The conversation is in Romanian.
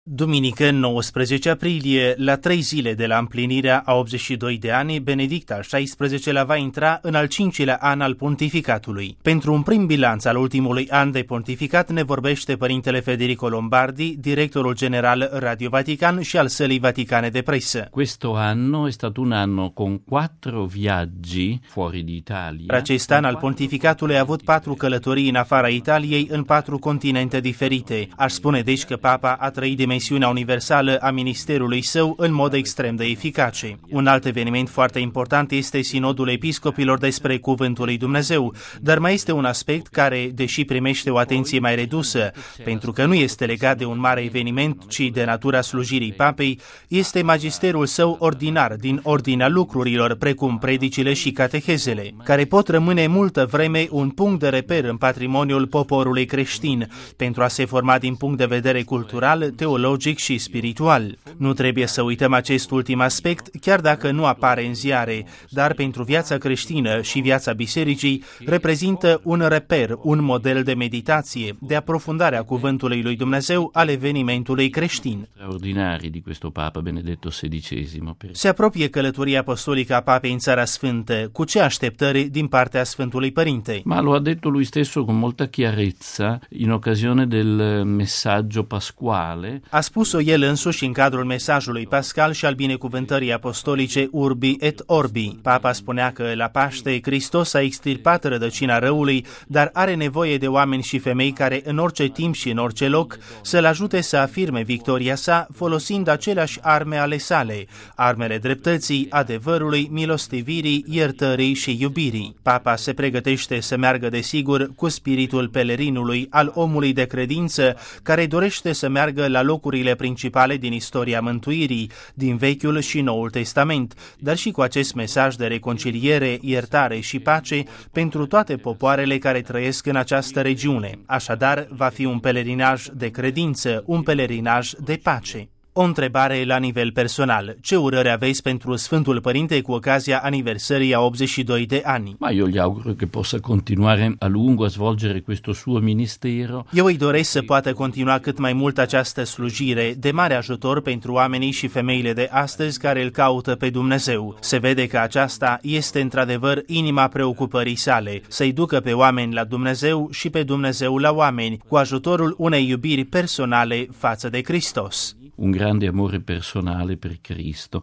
Duminică, 19 aprilie, la 3 zile de la împlinirea a 82 de ani, Benedict al XVI-lea va intra în al 5-lea an al pontificatului. Pentru un prim bilanț al ultimului an de pontificat ne vorbește părintele Federico Lombardi, directorul general Radio Vatican și al sălii vaticane de presă. Questo anno è stato un anno con 4 viaggi fuori d'Italia. Acest an al pontificatului a avut 4 călătorii în afara Italiei în 4 continente diferite. Aș spune deci că Papa a trăit dimensiunea universală a ministerului său în mod extrem de eficace. Un alt eveniment foarte important este Sinodul Episcopilor despre Cuvântul lui Dumnezeu, dar mai este un aspect care, deși primește o atenție mai redusă, pentru că nu este legat de un mare eveniment, ci de natura slujirii Papei, este magisterul său ordinar din ordinea lucrurilor, precum predicile și catehezele, care pot rămâne multă vreme un punct de reper în patrimoniul poporului creștin, pentru a se forma din punct de vedere cultural, teologic și spiritual. Nu trebuie să uităm acest ultim aspect, chiar dacă nu apare în ziare, dar pentru viața creștină și viața bisericii reprezintă un reper, un model de meditație, de aprofundare a cuvântului lui Dumnezeu al evenimentului creștin. Straordinari di questo Papa Benedetto XVI. Se apropie călătoria apostolică a Papei în Țara Sfântă. Cu ce așteptări din partea Sfântului Părinte? Ma lo ha detto lui stesso con molta chiarezza in occasione del messaggio pasquale. A spus-o el însuși în cadrul mesajului pascal și al binecuvântării apostolice Urbi et Orbi. Papa spunea că la Paște Hristos a extirpat rădăcina răului, dar are nevoie de oameni și femei care în orice timp și în orice loc să-l ajute să afirme victoria sa folosind aceleași arme ale sale, armele dreptății, adevărului, milostivirii, iertării și iubirii. Papa se pregătește să meargă desigur cu spiritul pelerinului al omului de credință care dorește să meargă la locurile principale din istoria mântuirii, din Vechiul și Noul Testament, dar și cu acest mesaj de reconciliere, iertare și pace pentru toate popoarele care trăiesc în această regiune. Așadar, va fi un pelerinaj de credință, un pelerinaj de pace. O întrebare la nivel personal. Ce urări aveți pentru Sfântul Părinte cu ocazia aniversării a 82 de ani? Ma io gli auguro che possa continuare a lungo a svolgere questo suo ministero. Eu îi doresc să poată continua cât mai mult această slujire, de mare ajutor pentru oamenii și femeile de astăzi care îl caută pe Dumnezeu. Se vede că aceasta este într-adevăr inima preocupării sale, să-i ducă pe oameni la Dumnezeu și pe Dumnezeu la oameni, cu ajutorul unei iubiri personale față de Hristos. Un grande amore personale per Cristo.